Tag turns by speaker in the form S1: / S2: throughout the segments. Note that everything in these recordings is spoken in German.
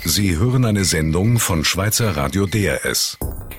S1: Sie hören eine Sendung von Schweizer Radio DRS.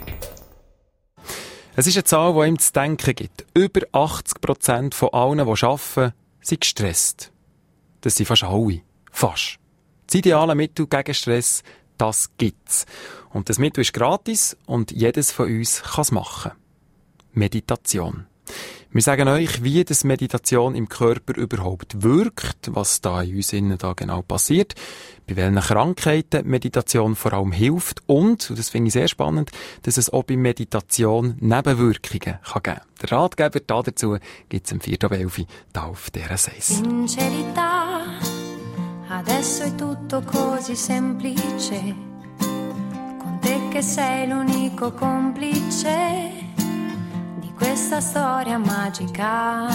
S2: Es ist eine Zahl, die ihm zu denken gibt. Über 80% von allen, die arbeiten, sind gestresst. Das sind fast alle. Fast. Das ideale Mittel gegen Stress, das gibt's. Und das Mittel ist gratis und jedes von uns kann es machen. Meditation. Wir sagen euch, wie das Meditation im Körper überhaupt wirkt, was da in uns innen da genau passiert, bei welchen Krankheiten Meditation vor allem hilft und das finde ich sehr spannend, dass es auch bei Meditation Nebenwirkungen kann geben. Der Ratgeber dazu gibt es am 4.11 Uhr hier auf DRS 1.
S3: Sincerità, adesso è tutto così semplice, con te che sei l'unico complice questa storia magica.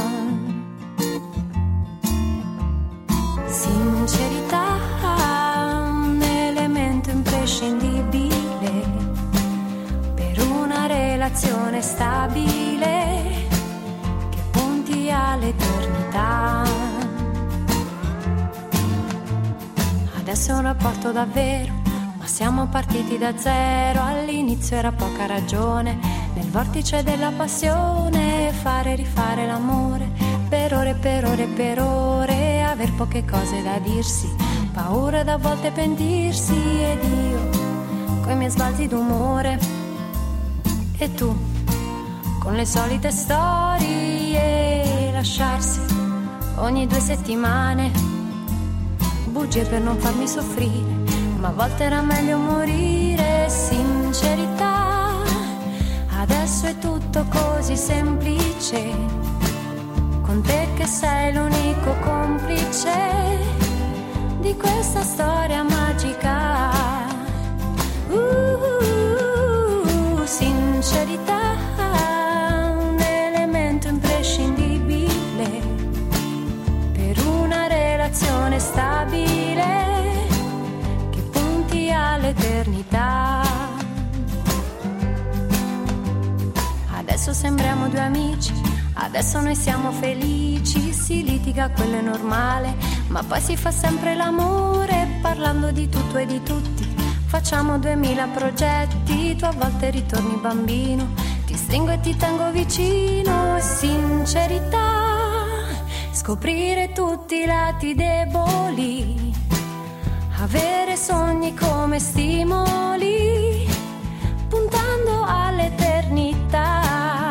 S3: Sincerità, un elemento imprescindibile per una relazione stabile che punti all'eternità. Adesso è un rapporto davvero, ma siamo partiti da zero, all'inizio era poca ragione. Nel vortice della passione, fare e rifare l'amore, per ore, per ore, per ore, aver poche cose da dirsi, paura da volte pentirsi, ed io, coi miei sbalzi d'umore, e tu, con le solite storie, lasciarsi ogni 2 settimane, bugie per non farmi soffrire, ma a volte era meglio morire. Sincerità, adesso è tutto così semplice, con te che sei l'unico complice di questa storia magica. Sincerità, un elemento imprescindibile per una relazione stabile che punti all'eternità. Adesso sembriamo 2 amici, adesso noi siamo felici, si litiga, quello è normale, ma poi si fa sempre l'amore, parlando di tutto e di tutti, facciamo 2000 progetti, tu a volte ritorni bambino, ti stringo e ti tengo vicino. Sincerità, scoprire tutti i lati deboli, avere sogni come stimoli, puntando all'eternità.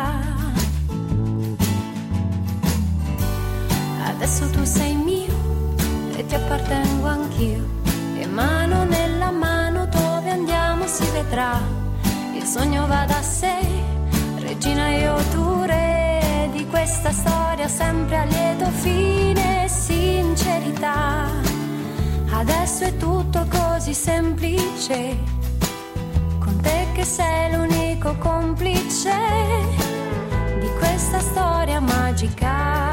S3: Adesso tu sei mio e ti appartengo anch'io, e mano nella mano dove andiamo si vedrà, il sogno va da sé, regina io tu re, di questa storia sempre a lieto fine. Sincerità, adesso è tutto così semplice, con te che sei l'unico complice di questa storia magica.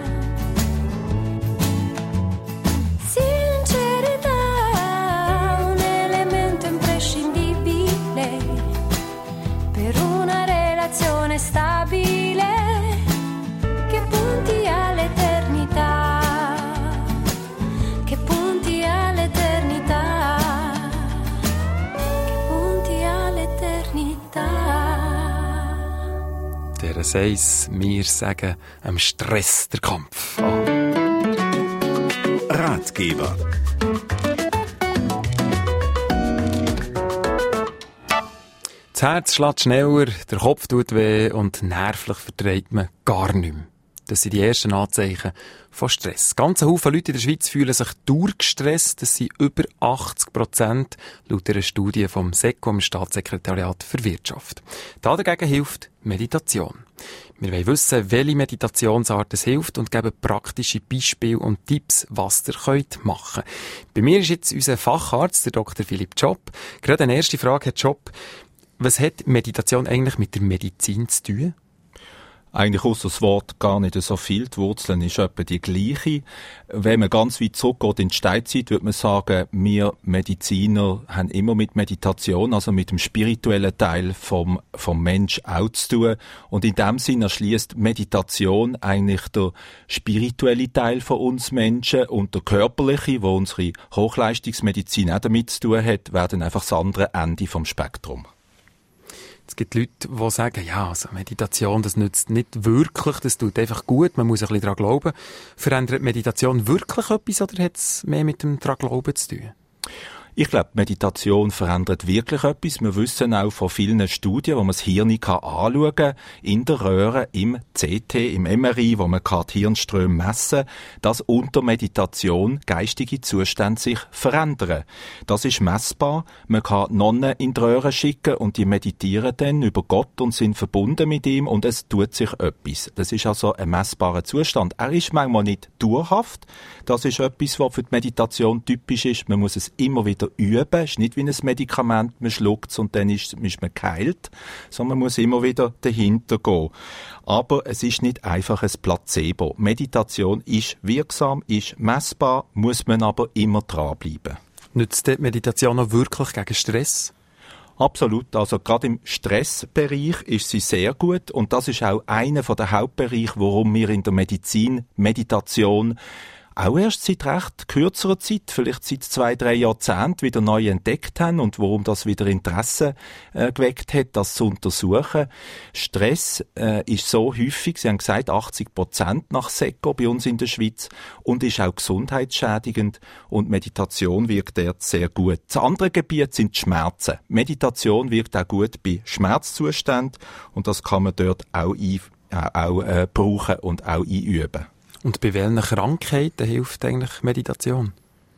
S3: Sincerità, un elemento imprescindibile per una relazione stabile che punti all'eternità, che punti all'eternità, che punti all'eternità.
S2: Der Seis, wir sagen, am Stress der Kampf an.
S1: Ratgeber.
S2: Das Herz schlägt schneller, der Kopf tut weh und nervlich verträgt man gar nichts mehr. Das sind die ersten Anzeichen von Stress. Ganze Haufen Leute in der Schweiz fühlen sich durchgestresst. Das sind über 80% laut einer Studie vom SECO, dem Staatssekretariat für Wirtschaft. Dagegen hilft Meditation. Wir wollen wissen, welche Meditationsart es hilft und geben praktische Beispiele und Tipps, was ihr machen könnt. Bei mir ist jetzt unser Facharzt, der Dr. Philipp Tschopp. Gerade eine erste Frage, Herr Tschopp. Was hat Meditation eigentlich mit der Medizin zu tun?
S4: Eigentlich ausser das Wort gar nicht so viel. Die Wurzeln ist etwa die gleiche. Wenn man ganz weit zurückgeht in die Steinzeit, würde man sagen, wir Mediziner haben immer mit Meditation, also mit dem spirituellen Teil vom Mensch auch zu tun. Und in dem Sinne erschließt Meditation eigentlich der spirituelle Teil von uns Menschen und der körperliche, wo unsere Hochleistungsmedizin auch damit zu tun hat, werden einfach das andere Ende vom Spektrum.
S2: Es gibt Leute, die sagen, ja, also Meditation, das nützt nicht wirklich, das tut einfach gut, man muss ein bisschen daran glauben. Verändert Meditation wirklich etwas oder hat es mehr mit dem daran glauben zu tun?
S4: Ich glaube, Meditation verändert wirklich etwas. Wir wissen auch von vielen Studien, wo man das Hirn anschauen kann, in der Röhre, im CT, im MRI, wo man die Hirnströme messen kann, dass unter Meditation geistige Zustände sich verändern. Das ist messbar. Man kann Nonnen in die Röhre schicken und die meditieren dann über Gott und sind verbunden mit ihm und es tut sich etwas. Das ist also ein messbarer Zustand. Er ist manchmal nicht dauerhaft. Das ist etwas, was für die Meditation typisch ist. Man muss es immer wieder üben. Es ist nicht wie ein Medikament, man schluckt es und dann ist man geheilt, sondern man muss immer wieder dahinter gehen. Aber es ist nicht einfach ein Placebo. Meditation ist wirksam, ist messbar, muss man aber immer dranbleiben.
S2: Nützt die Meditation auch wirklich gegen Stress?
S4: Absolut. Also gerade im Stressbereich ist sie sehr gut und das ist auch einer der Hauptbereiche, warum wir in der Medizin Meditation auch erst seit recht kürzerer Zeit, vielleicht seit 2-3 Jahrzehnten, wieder neu entdeckt haben und warum das wieder Interesse geweckt hat, das zu untersuchen. Stress ist so häufig, Sie haben gesagt, 80% nach SECO bei uns in der Schweiz und ist auch gesundheitsschädigend und Meditation wirkt dort sehr gut. Das andere Gebiet sind die Schmerzen. Meditation wirkt auch gut bei Schmerzzuständen und das kann man dort auch brauchen und auch einüben.
S2: Und bei welchen Krankheiten hilft eigentlich Meditation?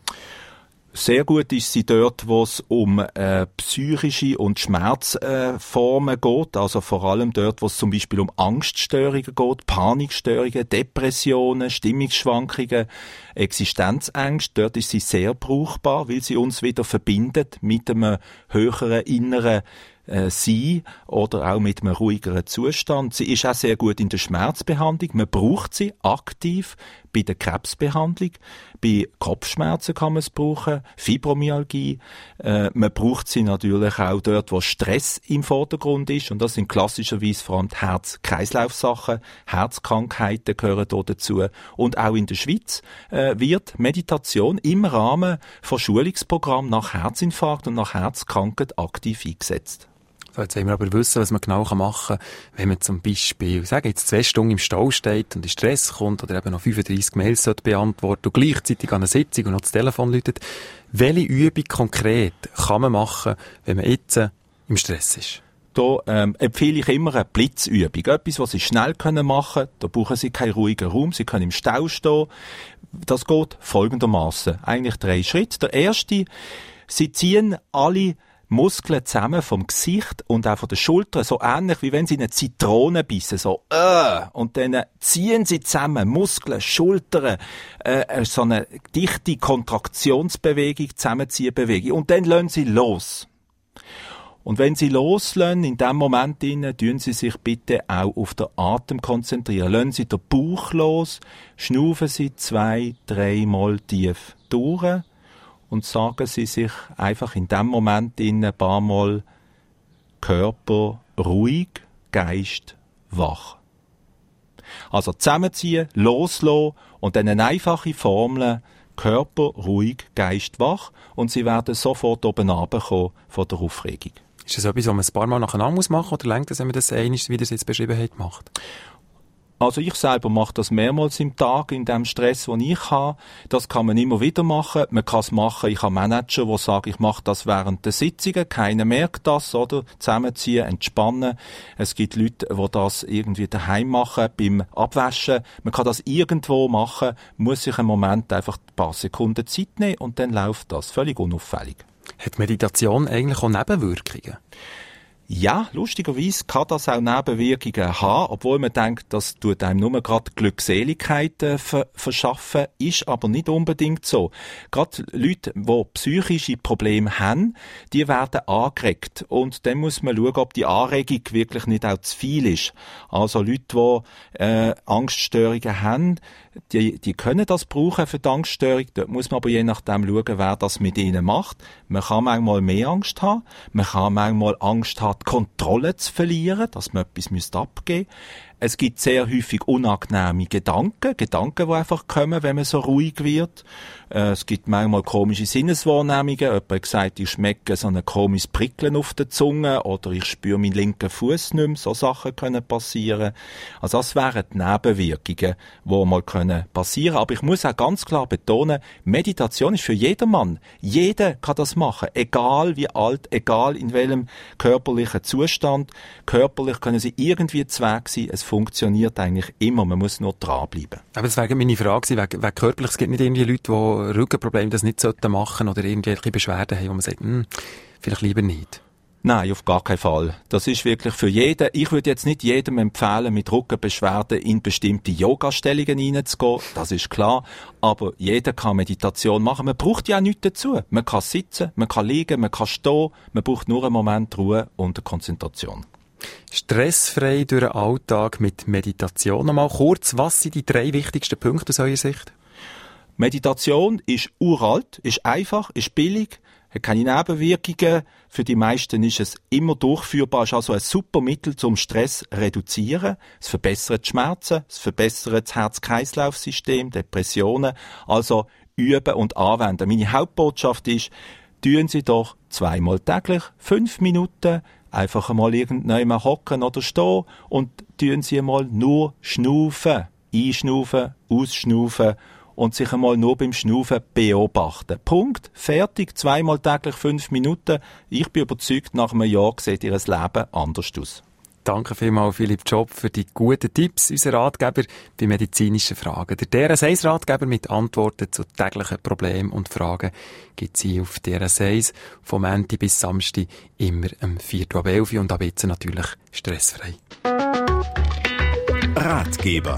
S4: Sehr gut ist sie dort, wo es um psychische und Schmerzformen geht, also vor allem dort, wo es zum Beispiel um Angststörungen geht, Panikstörungen, Depressionen, Stimmungsschwankungen, Existenzängste. Dort ist sie sehr brauchbar, weil sie uns wieder verbindet mit einem höheren inneren Sein oder auch mit einem ruhigeren Zustand. Sie ist auch sehr gut in der Schmerzbehandlung. Man braucht sie aktiv bei der Krebsbehandlung. Bei Kopfschmerzen kann man es brauchen, Fibromyalgie. Man braucht sie natürlich auch dort, wo Stress im Vordergrund ist. Und das sind klassischerweise vor allem die Herz-Kreislauf-Sachen. Herzkrankheiten gehören dort dazu. Und auch in der Schweiz wird Meditation im Rahmen von Schulungsprogrammen nach Herzinfarkt und nach Herzkrankheit aktiv eingesetzt.
S2: So, jetzt wollen wir aber wissen, was man genau machen kann, wenn man zum Beispiel, sagen jetzt 2 Stunden im Stau steht und in Stress kommt oder eben noch 35 Mails beantworten und gleichzeitig an einer Sitzung und noch das Telefon läutet. Welche Übung konkret kann man machen, wenn man jetzt im Stress ist?
S4: Da empfehle ich immer eine Blitzübung. Etwas, was Sie schnell machen können. Da brauchen Sie keinen ruhigen Raum. Sie können im Stau stehen. Das geht folgendermaßen. Eigentlich 3 Schritte. Der erste, Sie ziehen alle Muskeln zusammen vom Gesicht und auch von den Schultern, so ähnlich wie wenn Sie eine Zitrone bissen, so und dann ziehen Sie zusammen, Muskeln, Schultern, so eine dichte Kontraktionsbewegung, Zusammenziehbewegung und dann lassen Sie los. Und wenn Sie loslassen, in dem Moment tun Sie sich bitte auch auf den Atem konzentrieren. Lassen Sie den Bauch los, schnaufen Sie 2-3 Mal tief durch und sagen Sie sich einfach in dem Moment ein paar Mal Körper ruhig, Geist wach. Also zusammenziehen, loslassen und dann eine einfache Formel, Körper ruhig, Geist wach und Sie werden sofort oben runterkommen von der Aufregung.
S2: Ist das etwas, was man ein paar Mal nacheinander machen muss oder reicht das, wenn man das einmal, wie das jetzt beschrieben hat, macht?
S4: Also ich selber mache das mehrmals im Tag, in dem Stress, den ich habe. Das kann man immer wieder machen. Man kann es machen, ich habe Manager, die sagen, ich mache das während der Sitzungen. Keiner merkt das, oder? Zusammenziehen, entspannen. Es gibt Leute, die das irgendwie daheim machen, beim Abwaschen. Man kann das irgendwo machen, muss sich einen Moment einfach ein paar Sekunden Zeit nehmen und dann läuft das. Völlig unauffällig.
S2: Hat Meditation eigentlich auch Nebenwirkungen?
S4: Ja, lustigerweise kann das auch Nebenwirkungen haben, obwohl man denkt, das tut einem nur gerade Glückseligkeit verschaffen, ist aber nicht unbedingt so. Gerade Leute, die psychische Probleme haben, die werden angeregt. Und dann muss man schauen, ob die Anregung wirklich nicht auch zu viel ist. Also Leute, die Angststörungen haben, die können das brauchen für die Angststörung. Dort muss man aber je nachdem schauen, wer das mit ihnen macht. Man kann manchmal mehr Angst haben. Man kann manchmal Angst haben, die Kontrolle zu verlieren, dass man etwas abgeben müsste. Es gibt sehr häufig unangenehme Gedanken, die einfach kommen, wenn man so ruhig wird. Es gibt manchmal komische Sinneswahrnehmungen. Jemand hat gesagt, ich schmecke so ein komisches Prickeln auf der Zunge oder ich spüre meinen linken Fuß nicht mehr. So Sachen können passieren. Also das wären die Nebenwirkungen, die mal passieren können. Aber ich muss auch ganz klar betonen, Meditation ist für jedermann. Jeder kann das machen. Egal wie alt, egal in welchem körperlichen Zustand. Körperlich können sie irgendwie Zweig sein. Es funktioniert eigentlich immer. Man muss nur dranbleiben.
S2: Aber das wäre meine Frage, wegen körperlich. Es gibt nicht irgendwie Leute, die Rückenprobleme das nicht machen sollten oder irgendwelche Beschwerden haben, wo man sagt, vielleicht lieber nicht.
S4: Nein, auf gar keinen Fall. Das ist wirklich für jeden. Ich würde jetzt nicht jedem empfehlen, mit Rückenbeschwerden in bestimmte Yoga-Stellungen hineinzugehen. Das ist klar. Aber jeder kann Meditation machen. Man braucht ja nichts dazu. Man kann sitzen, man kann liegen, man kann stehen. Man braucht nur einen Moment Ruhe und Konzentration.
S2: Stressfrei durch den Alltag mit Meditation. Nochmal kurz, was sind die 3 wichtigsten Punkte aus eurer Sicht?
S4: Meditation ist uralt, ist einfach, ist billig, hat keine Nebenwirkungen. Für die meisten ist es immer durchführbar, ist also ein super Mittel zum Stress zu reduzieren. Es verbessert die Schmerzen, es verbessert das Herz-Kreislauf-System, Depressionen. Also üben und anwenden. Meine Hauptbotschaft ist, tun Sie doch 2-mal täglich 5 Minuten einfach einmal irgendwann hocken oder stehen und tun Sie einmal nur schnaufen. Einschnaufen, ausschnaufen und sich einmal nur beim Schnaufen beobachten. Punkt. Fertig. 2-mal täglich 5 Minuten. Ich bin überzeugt, nach einem Jahr sieht Ihr Leben anders aus.
S2: Danke vielmals, Philipp Job, für die guten Tipps, unser Ratgeber bei medizinischen Fragen. Der DRS1-Ratgeber mit Antworten zu täglichen Problemen und Fragen gibt es auf DRS1 vom Montag bis Samstag immer am 4.11 Uhr und ab jetzt natürlich stressfrei.
S1: Ratgeber.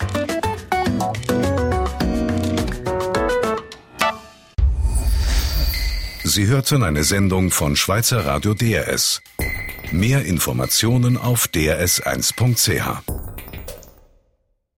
S1: Sie hörten eine Sendung von Schweizer Radio DRS. Mehr Informationen auf drs1.ch.